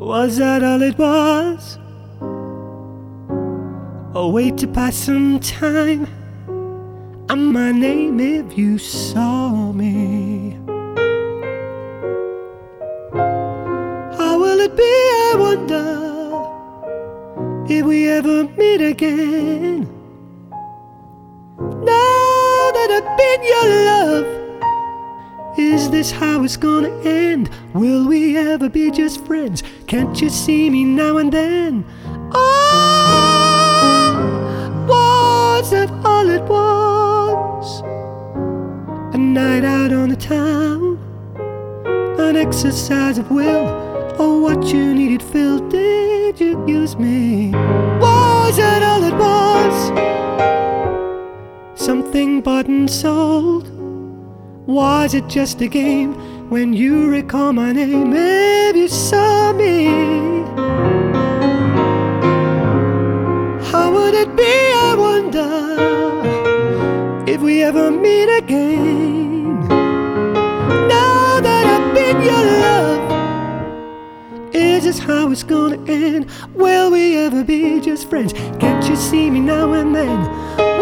Was that all it was? A way to pass some time? And my name if you saw me. How will it be, I wonder, if we ever meet again? Now that I've been your love, is this how it's gonna end? Will we ever be just friends? Can't you see me now and then? Oh, was that all it was? A night out on the town, an exercise of will. Oh, what you needed, Phil, did you use me? Was that all it was? Something bought and sold? Was it just a game? When you recall my name, if you saw me, how would it be, I wonder, if we ever meet again? Now that I've been your love, is this how it's gonna end? Will we ever be just friends? Can't you see me now and then?